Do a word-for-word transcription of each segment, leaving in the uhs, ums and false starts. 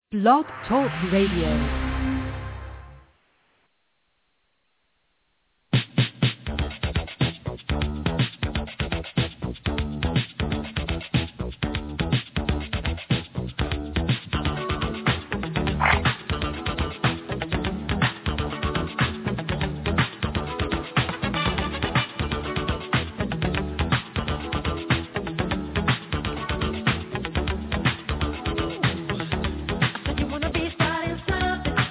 Blog Talk Radio. You wanna be starting something.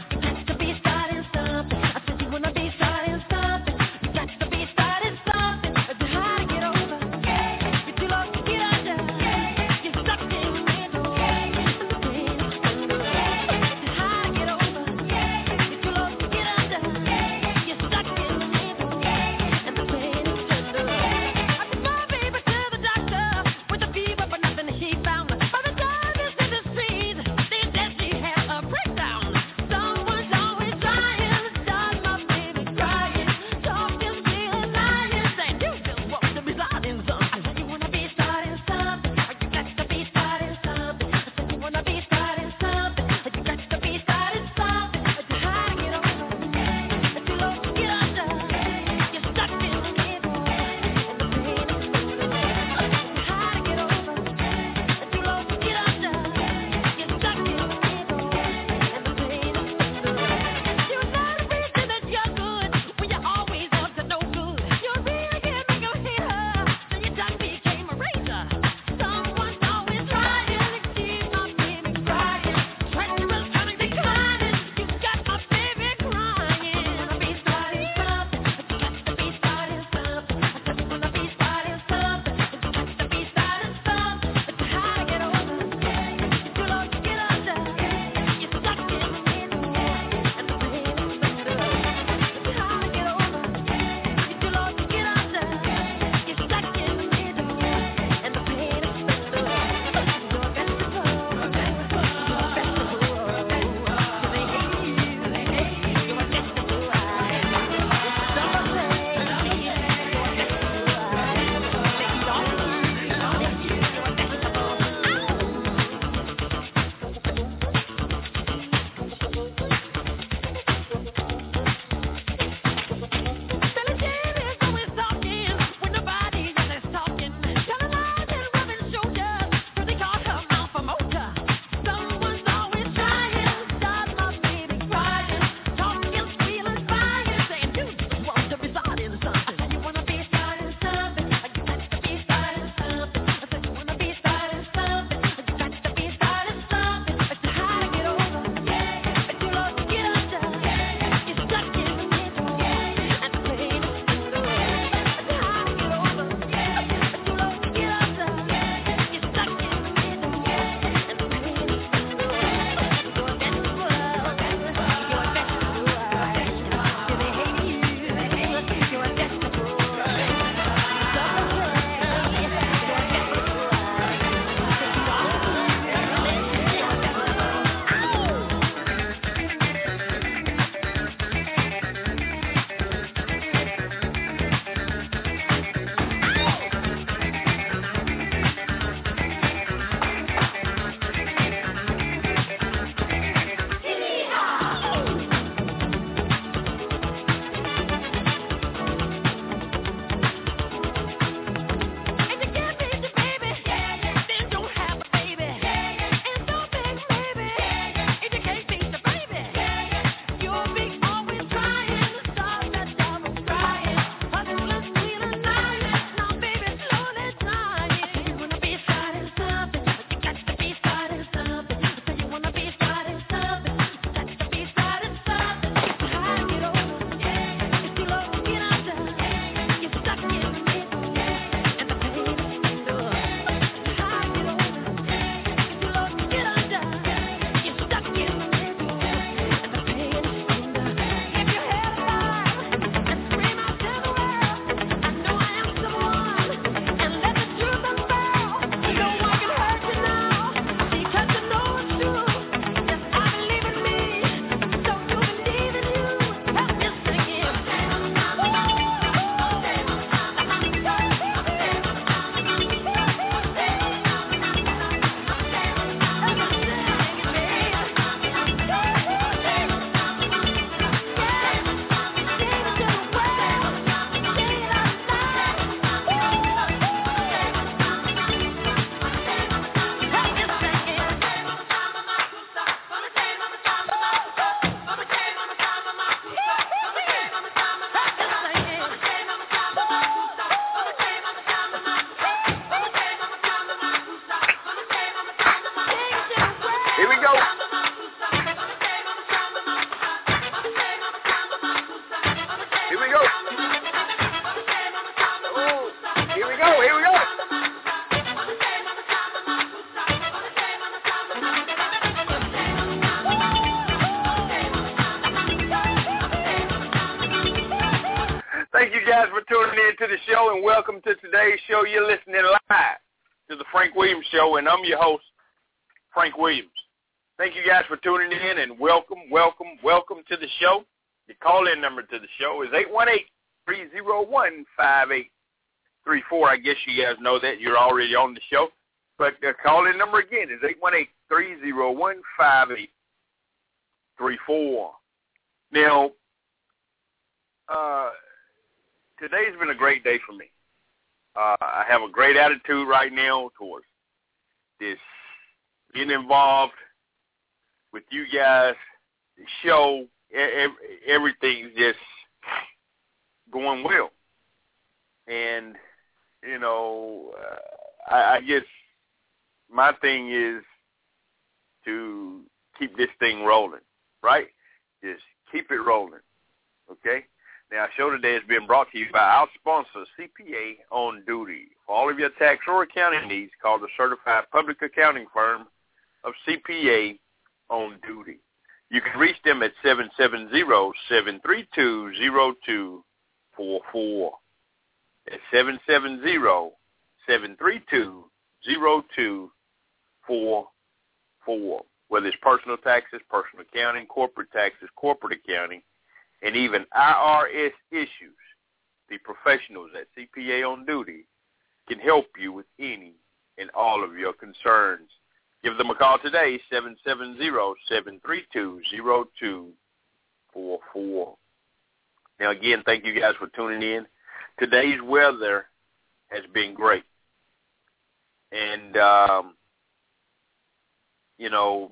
guys for tuning in to the show, and welcome to today's show. You're listening live to the Frank Williams Show, and I'm your host, Frank Williams. Thank you guys for tuning in, and welcome, welcome, welcome to the show. The call-in number to the show is eight one eight, three oh one, five eight three four. I guess you guys know that. You're already on the show. But the call-in number again is eight one eight, three oh one, five eight three four. Now, uh, today's been a great day for me. Uh, I have a great attitude right now towards this, being involved with you guys, the show, everything's just going well. And, you know, uh, I, I guess my thing is to keep this thing rolling, right? Just keep it rolling, okay? Now, our show today is being brought to you by our sponsor, C P A On Duty. For all of your tax or accounting needs, call the certified public accounting firm of C P A On Duty. You can reach them at seven seven zero, seven three two, zero two four four. That's seven seven zero, seven three two, zero two four four. Whether it's personal taxes, personal accounting, corporate taxes, corporate accounting, and even I R S issues, the professionals at C P A On Duty can help you with any and all of your concerns. Give them a call today, seven seven zero, seven three two, zero two four four. Now, again, thank you guys for tuning in. Today's weather has been great. And, um, you know,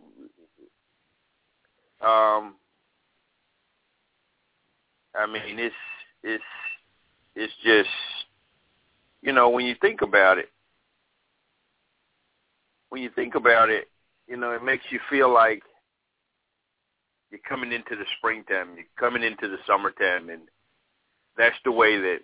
um, I mean, it's, it's, it's just, you know, when you think about it, when you think about it, you know, it makes you feel like you're coming into the springtime, you're coming into the summertime, and that's the way that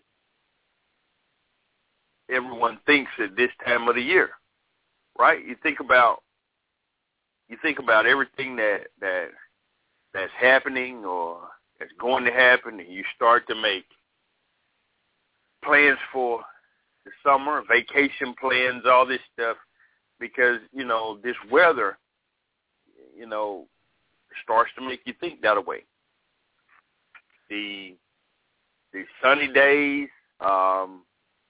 everyone thinks at this time of the year, right? You think about, you think about everything that, that that's happening or that's going to happen, and you start to make plans for the summer, vacation plans, all this stuff, because, you know, this weather, you know, starts to make you think that way. The the sunny days, um,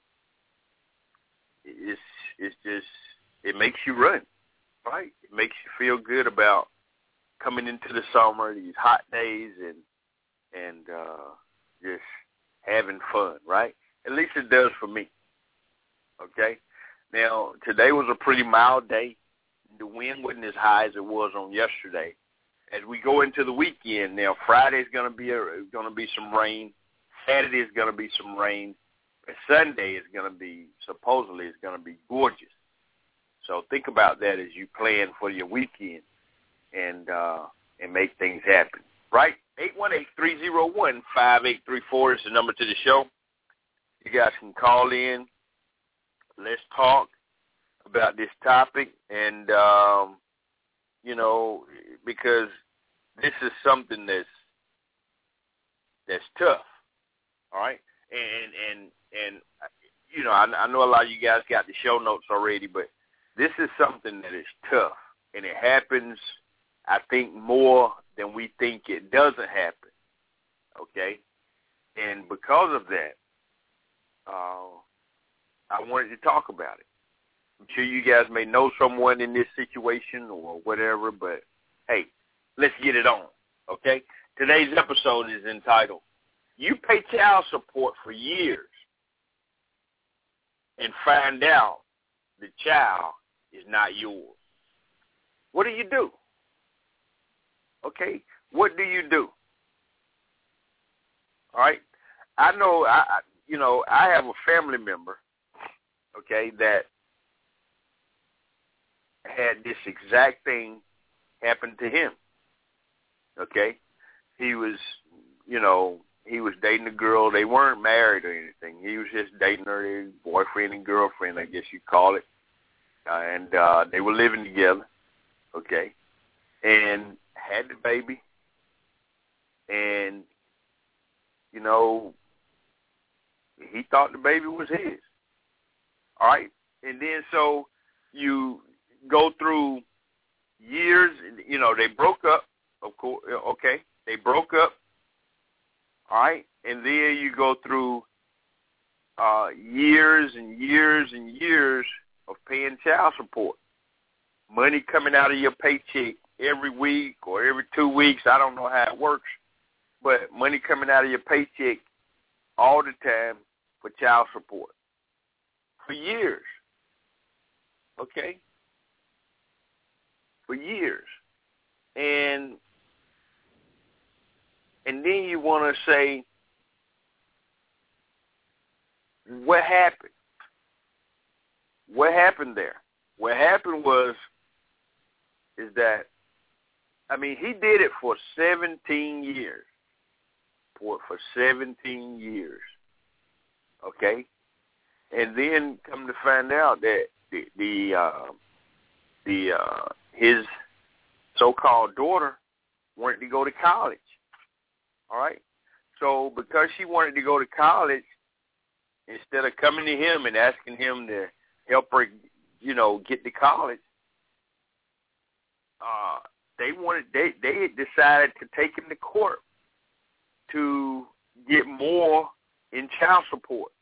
it's it's just, it makes you run, right? It makes you feel good about coming into the summer, these hot days, and and uh, just having fun, right? At least it does for me. Okay. Now, today was a pretty mild day. The wind wasn't as high as it was on yesterday. As we go into the weekend, now Friday's going to be a, going to be some rain. Saturday is going to be some rain. And Sunday is going to be, supposedly, it's going to be gorgeous. So think about that as you plan for your weekend and uh, and make things happen. Right? eight one eight, three oh one, five eight three four is the number to the show. You guys can call in. Let's talk about this topic, and, um, you know, because this is something that's that's tough, all right? And, and, and you know, I, I know a lot of you guys got the show notes already, but this is something that is tough, and it happens, I think, more than we think it doesn't happen, okay? And because of that, uh, I wanted to talk about it. I'm sure you guys may know someone in this situation or whatever, but, hey, let's get it on, okay? Today's episode is entitled, You Pay Child Support for Years and Find Out the Child is Not Yours. What do you do? Okay, what do you do? All right? I know, I, you know, I have a family member, okay, that had this exact thing happen to him, okay? He was, you know, he was dating a girl. They weren't married or anything. He was just dating her, boyfriend and girlfriend, I guess you'd call it. Uh, and uh, they were living together, okay, and had the baby. And, you know, he thought the baby was his. All right? And then so you go through years, you know, they broke up, of course, okay, they broke up, all right? And then you go through uh, years and years and years of paying child support. Money coming out of your paycheck every week or every two weeks. I don't know how it works, but money coming out of your paycheck all the time for child support for years. Okay? For years. And and then you want to say, what happened? What happened there? What happened was, is that, I mean, he did it for seventeen years. For, for seventeen years. Okay? And then come to find out that the, the, uh, the uh, his so-called daughter wanted to go to college. All right? So because she wanted to go to college, instead of coming to him and asking him to help her, you know, get to college, uh, they wanted they they decided to take him to court to get more in child support.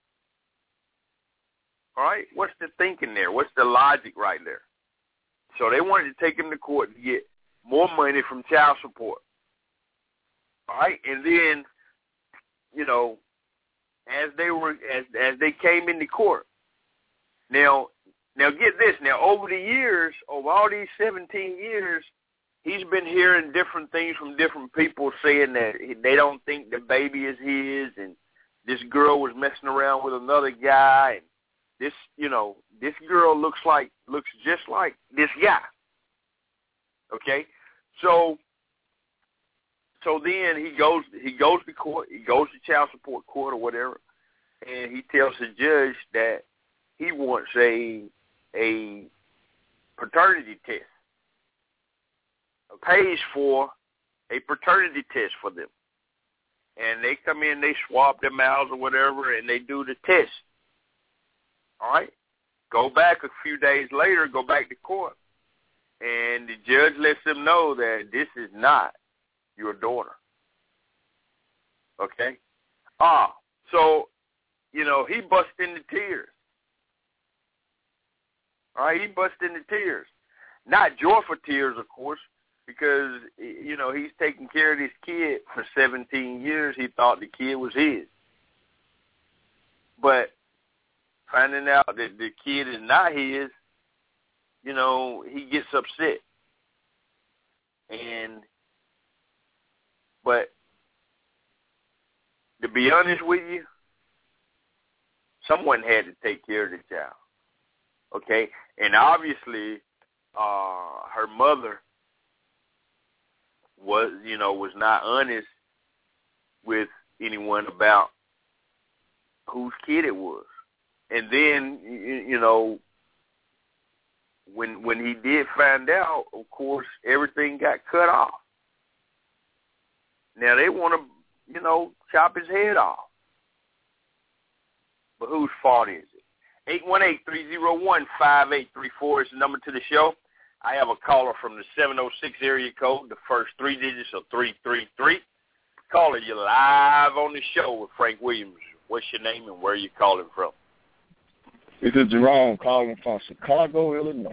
All right? What's the thinking there? What's the logic right there? So they wanted to take him to court to get more money from child support. All right? And then, you know, as they were as as they came into court. Now now get this. Now over the years, over all these seventeen years, he's been hearing different things from different people saying that they don't think the baby is his, and this girl was messing around with another guy, and this, you know, this girl looks like looks just like this guy. Okay, so so then he goes he goes to court, he goes to child support court or whatever, and he tells the judge that he wants a a paternity test. Pays for a paternity test for them. And they come in, they swab their mouths or whatever, and they do the test. All right? Go back a few days later, go back to court, and the judge lets them know that this is not your daughter. Okay? Ah, so, you know, he bust into tears. All right? He bust into tears. Not joyful tears, of course, because, you know, he's taking care of this kid for seventeen years. He thought the kid was his. But finding out that the kid is not his, you know, he gets upset. And, but to be honest with you, someone had to take care of the child. Okay? And obviously, uh, her mother was, you know, was not honest with anyone about whose kid it was. And then, you, you know, when when he did find out, of course, everything got cut off. Now they want to, you know, chop his head off. But whose fault is it? eight one eight, three oh one, five eight three four is the number to the show. I have a caller from the seven oh six area code, the first three digits of three three three. Caller, you're live on the show with Frank Williams. What's your name and where are you calling from? This is Jerome calling from Chicago, Illinois.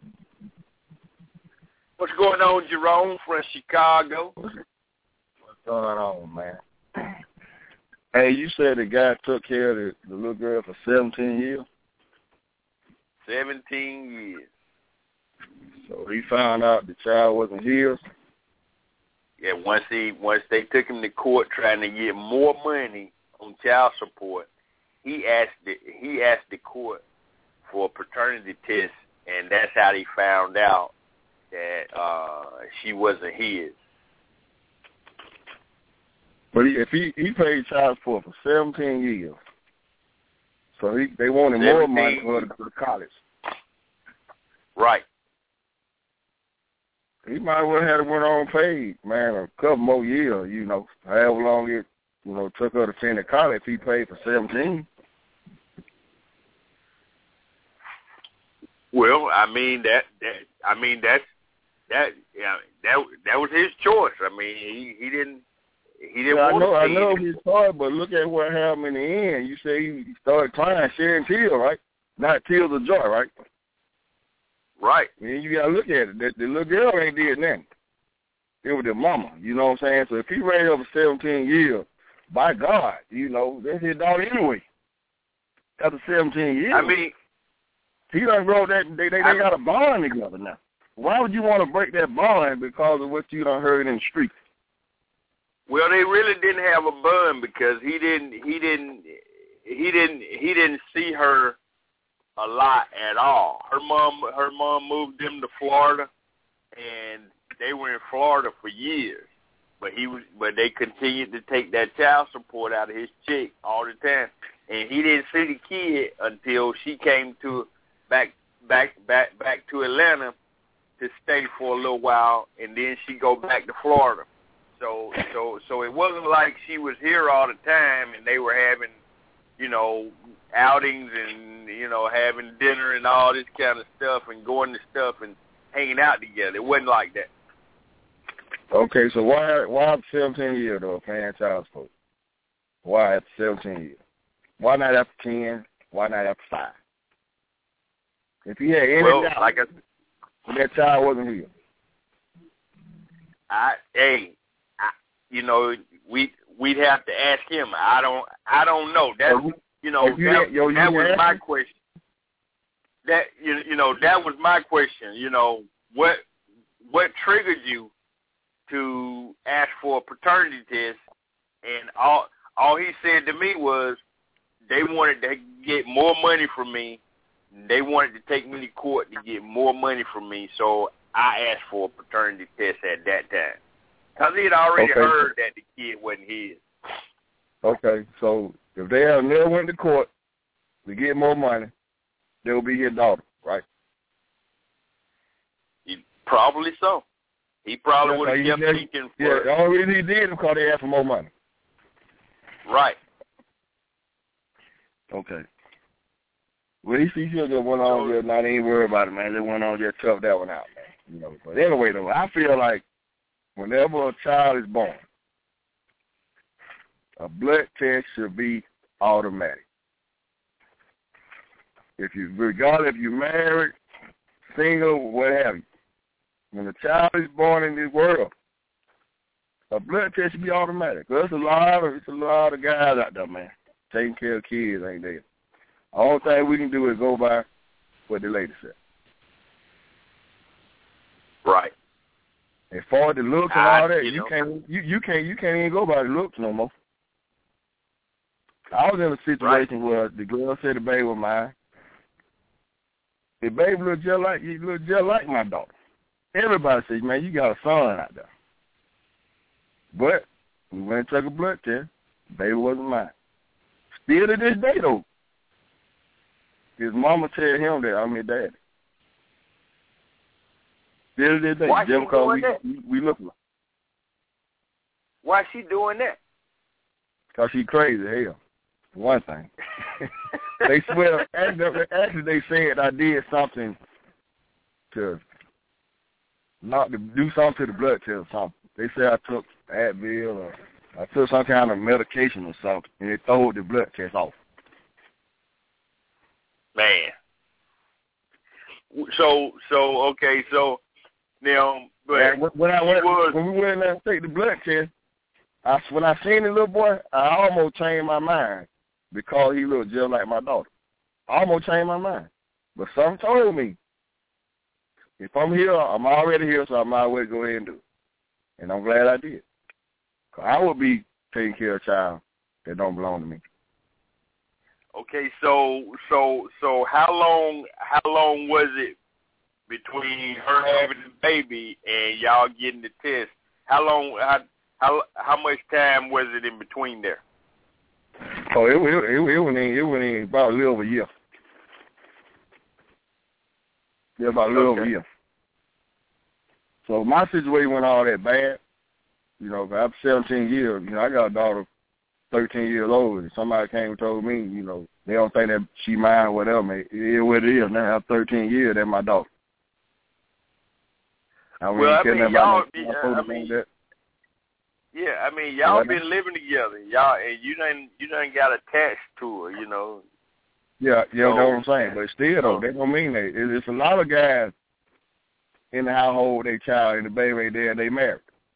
What's going on, Jerome, from Chicago? What's going on, man? Hey, you said the guy took care of the, the little girl for seventeen years? seventeen years. So he found out the child wasn't his? Yeah, once he once they took him to court trying to get more money on child support, he asked the, he asked the court for a paternity test, and that's how he found out that uh, she wasn't his. But he, if he, he paid child support for seventeen years, so he, they wanted more money for her to go to college. Right. He might well have went on paid, man, a couple more years, you know, however long it you know, took her to Tennessee College. He paid for seventeen. Well, I mean that, that I mean that's that yeah that that was his choice. I mean he, he didn't he didn't yeah, want I know to I see know it. his choice, but look at what happened in the end. You say he started crying, sharing tears, right? Not tears of joy, right? Right. I mean, you gotta look at it. The, the little girl ain't did nothing. It was their mama. You know what I'm saying? So if he raised her for seventeen years, by God, you know, that's his daughter anyway. After seventeen years. I mean, he done wrote that, they, they, they got a bond together now. Why would you want to break that bond because of what you done heard in the street? Well, they really didn't have a bond because he didn't, he didn't, he didn't, he didn't see her a lot at all. Her mom, her mom moved them to Florida, and they were in Florida for years. But he was, but they continued to take that child support out of his check all the time, and he didn't see the kid until she came to back, back, back, back to Atlanta to stay for a little while, and then she go back to Florida. So, so, so it wasn't like she was here all the time, and they were having, you know, outings and you know having dinner and all this kind of stuff, and going to stuff and hanging out together. It wasn't like that. Okay, so why why after seventeen years though paying child support? Why after seventeen years? Why not after ten? Why not after five? If he had any well, doubt, like I, that child wasn't here. I hey, I, you know we we'd have to ask him. I don't I don't know. That So, you know you that, had, yo, that you was my him? question. That you you know that was my question. You know what what triggered you to ask for a paternity test, and all all he said to me was they wanted to get more money from me. They wanted to take me to court to get more money from me, so I asked for a paternity test at that time. Because he had already Okay. heard that the kid wasn't his. Okay, so if they have never went to court to get more money, they'll be his daughter, right? He, probably so. He probably Yeah, would have he kept just- seeking Yeah, for the only reason he did is because they asked for more money. right. Okay. Well, he, he should have went on just not even worry about it, man. They went on just tough that one out, man. You know. But anyway, though, I feel like whenever a child is born, a blood test should be automatic. If you, regardless if you're married, single, what have you, when a child is born in this world, a blood test should be automatic. Cause there's a lot of, it's a lot of guys out there, man, taking care of kids ain't there. All thing we can do is go by what the lady said. Right. As far as the looks and I, all that, you you, know. can't you, you can't you can't even go by the looks no more. I was in a situation Right. where the girl said the baby was mine. The baby looked just like you looked just like my daughter. Everybody says, man, you got a son out there. But we went and took a blood test. The baby wasn't mine. Still to this day though. His mama tell him that I'm his daddy. Still to this day. Why Just she because doing we, that? we, we look like. Why is she doing that? Because she crazy, hell. One thing. They swear, actually, actually they said I did something to, not to do something to the blood test or something. They said I took Advil or I took some kind of medication or something, and they threw the blood test off. Man. So, so okay, so now, but And when, when, I went, was, when we went in there and take the blood test, I, when I seen the little boy, I almost changed my mind because he looked just like my daughter. I almost changed my mind. But something told me, if I'm here, I'm already here, so I might as well go ahead and do it. And I'm glad I did. Because I would be taking care of a child that don't belong to me. okay, so so so how long how long was it between her having the baby and y'all getting the test? How long how how how much time was it in between there? Oh, it it it, it went in it went in about a little over a year. Yeah, about a little Okay. over a year. So my situation went all that bad. You know, after seventeen years, you know, I got a daughter thirteen years old. And somebody came and told me, you know, they don't think that she mine or whatever. Man. It is what it is. Now after thirteen years, that's my daughter. I mean, well, I mean, y'all, no, I mean, that. yeah, I mean, y'all been living together, y'all, and you done, you done got attached to her, you know. Yeah, yeah, so, that's what I'm saying. But still, though, that don't mean that. It's a lot of guys in the household, they child and the baby there, and they married.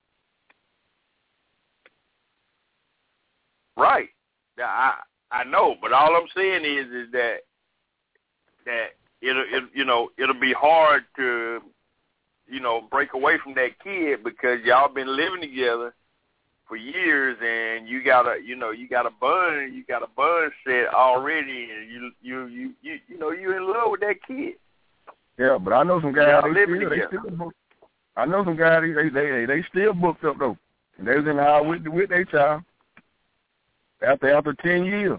Right. I I know, but all I'm saying is is that that it'll it, you know it'll be hard to you know break away from that kid because y'all been living together for years and you got a you know you got a bond you got a bond set already and you you you you you know you're in love with that kid. Yeah, but I know some guys they still, they still booked. I know some guys they they they still booked up though. And they was in the house with with their child. After after ten years.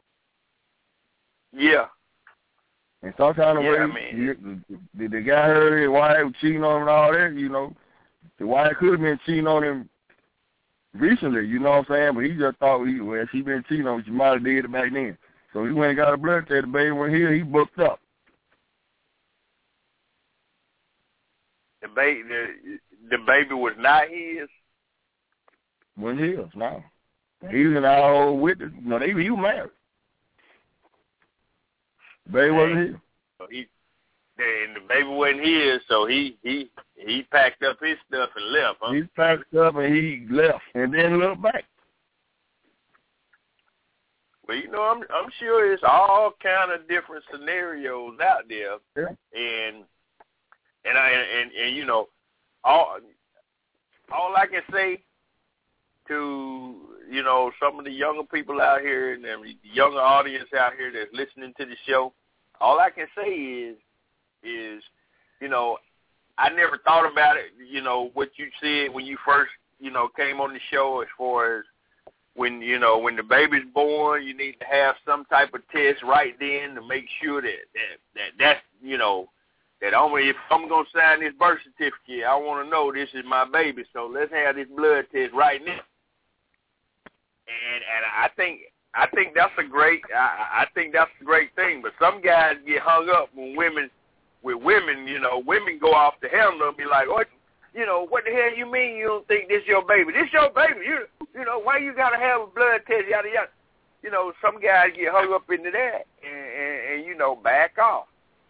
Yeah. And some kind of yeah, way, I mean, the, the, the guy heard his wife cheating on him and all that, you know. The wife could have been cheating on him recently, you know what I'm saying? But he just thought, he, well, she been cheating on him, she might have did it back then. So he went and got a blood test. The baby went here, he booked up. The baby, the, the baby was not his? Wasn't his, no. He was in our old witness. No, they he was married. The baby wasn't his. So he, and the baby wasn't his, so he he he packed up his stuff and left. Huh? He packed up and he left, and then looked back. Well, you know, I'm I'm sure it's all kind of different scenarios out there, yeah. and and I and, and you know, all all I can say to, you know, some of the younger people out here and the younger audience out here that's listening to the show, all I can say is, is, you know, I never thought about it, you know, what you said when you first, you know, came on the show as far as when, you know, when the baby's born, you need to have some type of test right then to make sure that, that, that that's, you know, that only if I'm going to sign this birth certificate, I want to know this is my baby, so let's have this blood test right now. And and I think I think that's a great I, I think that's a great thing. But some guys get hung up when women with women, you know, women go off the handle and be like, what, you know, what the hell you mean you don't think this your baby? This your baby. You you know why you gotta have a blood test? Yada yada. You know, some guys get hung up into that and, and, and you know back off.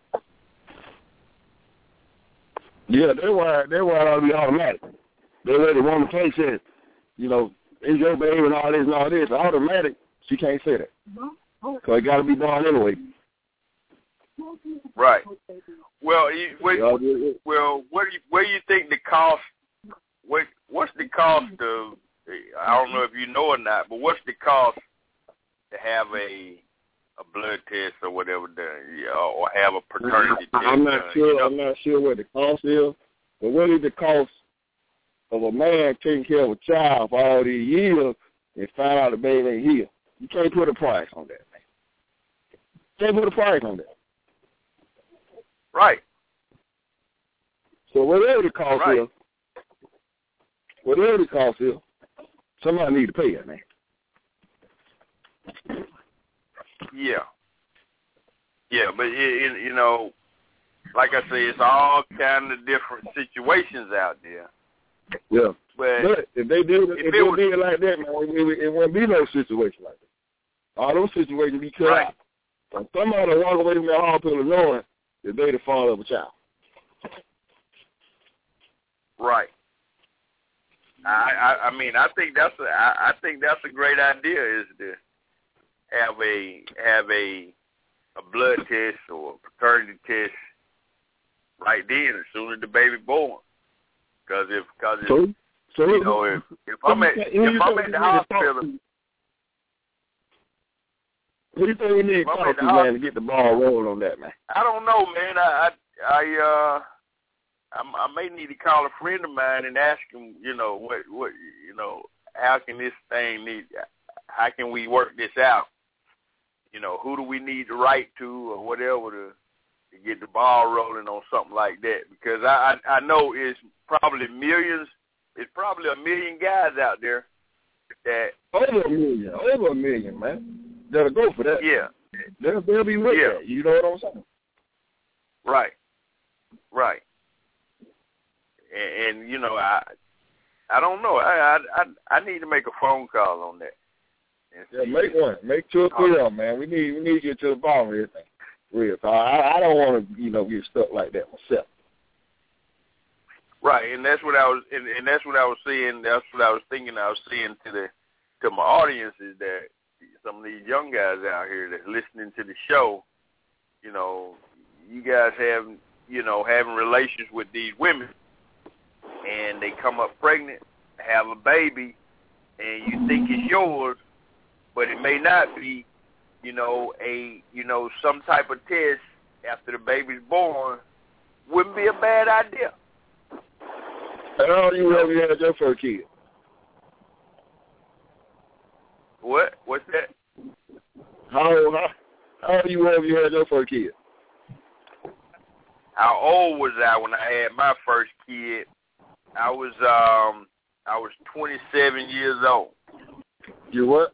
Yeah, that's why that's why it ought to be automatic. They let the woman say says, you know, it's your baby and all this and all this. Automatic, she can't say that. So it got to be done anyway. Right. Well, you, what, well, what do you, where do you think the cost? What what's the cost of? I don't know if you know or not, but what's the cost to have a a blood test or whatever done, or have a paternity test? I'm not done, sure. you know? I'm not sure what the cost is, but what is the cost of a man taking care of a child for all these years and find out the baby ain't here? You can't put a price on that, man. You can't put a price on that. Right. So whatever the cost right. is, whatever the cost is, somebody need to pay it, man. Yeah. Yeah, but, it, it, you know, like I say, it's all kind of different situations out there. Yeah. But, but if they did if, if they was, did it like that, man, it, it wouldn't be no situation like that. All those situations be cut right. out. So somebody walk away from that hospital knowing that they the father of a child. Right. I, I I mean I think that's a I, I think that's a great idea is to have a have a a blood test or a paternity test right then as soon as the baby born. Because if because if, so, so you know if if I'm at if I'm at the hospital. What do you think we need to talk to, man, to get the ball rolling on that, man? I don't know, man. I I, I uh I, I may need to call a friend of mine and ask him, you know, what what you know, how can this thing need? How can we work this out? You know, who do we need to write to or whatever to to get the ball rolling on something like that? Because I I, I know it's probably millions. It's probably a million guys out there that over a million, over a million, man. That'll go for that. Yeah. They'll, they'll be with Yeah. that. You know what I'm saying? Right. Right. And, and you know, I I don't know. I, I I I need to make a phone call on that. Yeah, make one. Make two or three of them, man. We need we need to get to the bottom of everything. Real. So I, I don't want to, you know, get stuck like that myself. Right, and that's what I was, and, and that's what I was saying. That's what I was thinking. I was saying to the to my audience is that some of these young guys out here that's listening to the show, you know, you guys have, you know, having relations with these women, and they come up pregnant, have a baby, and you think it's yours, but it may not be. You know, a you know some type of test after the baby's born wouldn't be a bad idea. How old you ever had your first kid? What? What's that? How old? How, how old you ever had your first kid? How old was I when I had my first kid? I was um I was twenty-seven years old. You what?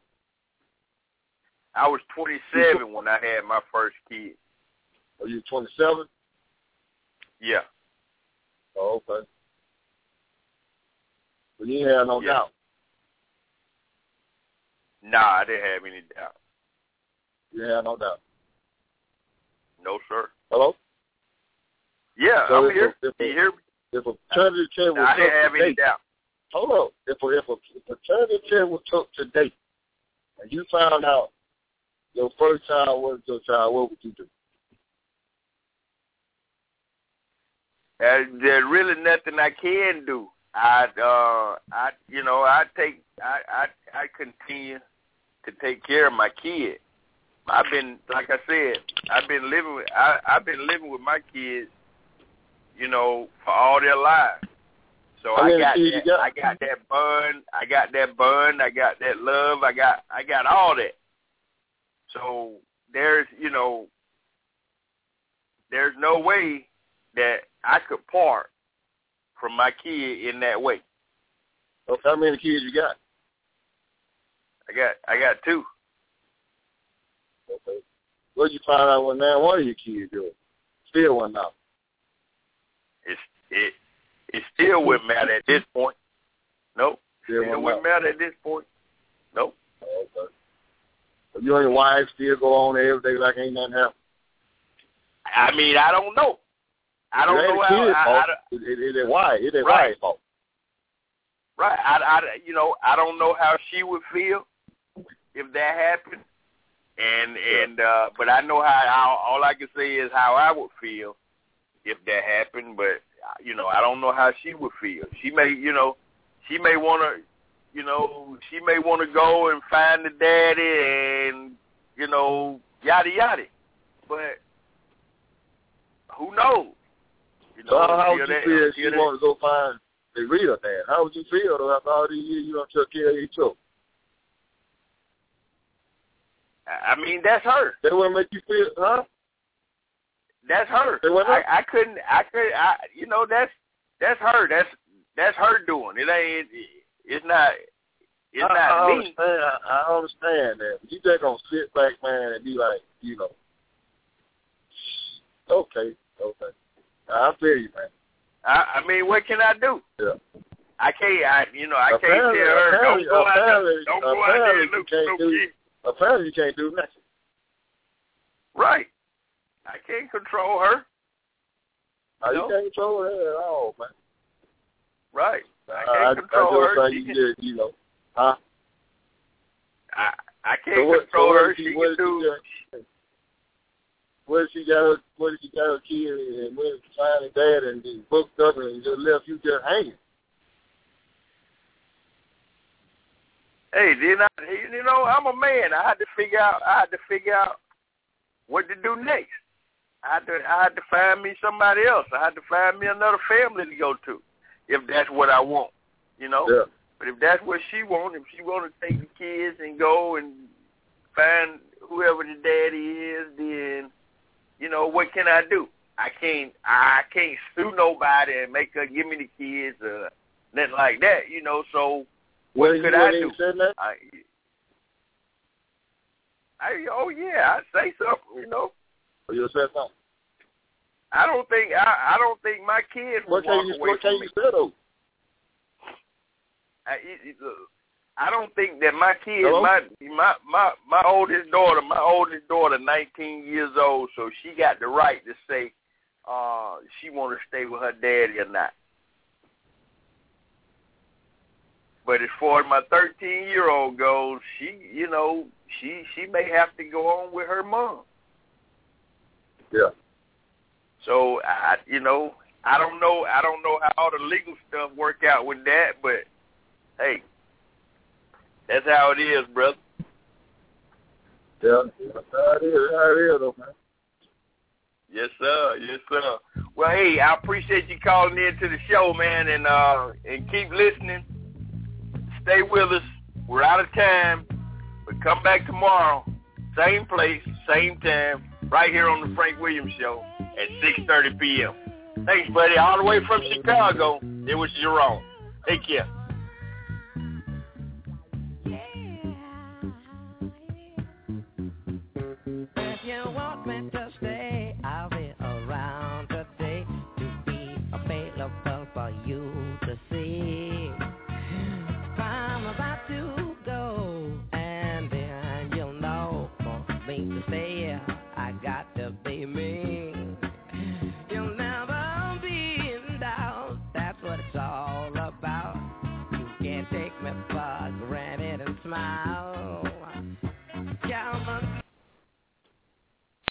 I was twenty-seven when I had my first kid. Are you twenty-seven? Yeah. Oh, okay. But you ain't had no yeah. doubt. Nah, I didn't have any doubt. You ain't had no doubt. No, sir. Hello? Yeah, so I'm if here. A, if you a, hear me? If a paternity test was nah, I didn't took have today, any doubt. hold on. If a, if a, if a paternity test was took today, and you found out your first child was your child, what would you do? Uh, there's really nothing I can do. I, uh, I, you know, I take, I, I, I continue to take care of my kid. I've been, like I said, I've been living with, I, I've been living with my kids, you know, for all their lives. So How I many got, kids that, you got? I got that bond, I got that bond, I got that love, I got, I got all that. So there's, you know, there's no way that I could part from my kid in that way. Okay, how many kids you got? I got, I got two. Okay. What you find out when now one of your kids do it? Still one now. It's it it still wouldn't matter at this point. Nope. Still, still wouldn't matter at this point. Nope. Okay. So you and your wife still go on every day like ain't nothing happened? I mean, I don't know. I don't it know ain't how. kid's I, fault. I, it, it, it ain't why. It ain't right. wife's fault. Right. I, I, you know, I don't know how she would feel if that happened. And Yeah. and uh, but I know how, how. All I can say is how I would feel if that happened. But you know, I don't know how she would feel. She may, you know, she may want to, you know, she may want to go and find the daddy and you know, yada yada. But who knows? You know, So how, how would you that, feel if she that, wanted to go find the real dad? How would you feel though after all these years you don't took care of each other? I mean, that's her. They wouldn't make you feel, huh? That's her. They wouldn't. I, I couldn't. I could. I. You know, that's that's her. That's that's her doing. It ain't. It's not. It's I, not I me. understand. I, I understand that. But you just gonna sit back, man, and be like, you know, okay, okay. I feel you, man. I, I mean, what can I do? Yeah. I can't. I. You know, I Apparently, can't tell her apparently, don't go out there. apparently, Don't go out there and apparently look you for can't no do. kid. Apparently, you can't do nothing. Right. I can't control her. No, you No. can't control her at all, man. Right. I Uh, can't I, control I her. just She think you can, just, you know, huh? I. I can't So what, control so what her. if She she, can what if do. she got, what if she got her, what if she got her kid and went to find her dad and just booked up and just left you just hanging? Hey, then I, you know, I'm a man. I had to figure out. I had to figure out what to do next. I had to. I had to find me somebody else. I had to find me another family to go to, if that's what I want. You know. Yeah. But if that's what she wants, if she want to take the kids and go and find whoever the daddy is, then you know what can I do? I can't. I can't sue nobody and make her give me the kids or nothing like that. You know. So What well, could you I ain't do? said that? I, I, oh yeah, I say something. You know. Or you said something? I don't think I, I don't think my kids will What can walk you away What from can me. you say though? I, it, it, uh, I don't think that my kids, Hello? my my my my oldest daughter, my oldest daughter, nineteen years old, so she got the right to say uh, she want to stay with her daddy or not. But as far as my thirteen-year-old goes, she, you know, she she may have to go on with her mom. Yeah. So I, you know, I don't know, I don't know how all the legal stuff work out with that, but hey, that's how it is, brother. Yeah, that's how it is. That's how it is, though, man. Yes, sir. Yes, sir. Well, hey, I appreciate you calling in to the show, man, and uh, and keep listening. Stay with us. We're out of time, but come back tomorrow, same place, same time, right here on the Frank Williams Show at six thirty p.m. Thanks, buddy. All the way from Chicago, it was Jerome. Take care.